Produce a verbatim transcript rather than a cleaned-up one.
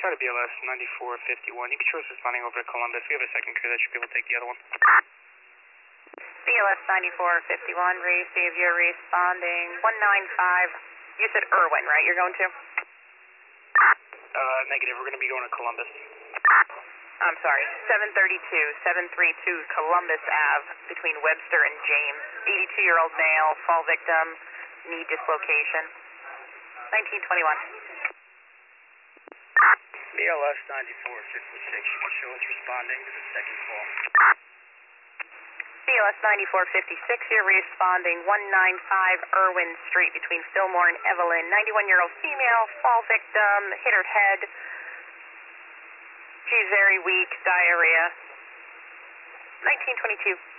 Try to B L S ninety-four fifty-one. You can show us responding over to Columbus. We have a second crew that should be able to take the other one. B L S ninety-four fifty-one, receive your responding one nine five. You said Irwin, right? You're going to? Uh, negative. We're going to be going to Columbus. I'm sorry, seven thirty-two, seven thirty-two Columbus Ave between Webster and James. eighty-two-year-old male, fall victim, knee dislocation. nineteen twenty-one. B L S ninety-four fifty-six. You can show us responding to the second call. B L S ninety-four fifty-six, you're responding one nine five Irwin Street between Fillmore and Evelyn. ninety-one-year-old female, fall victim, hit her head. She's very weak, diarrhea. nineteen twenty-two.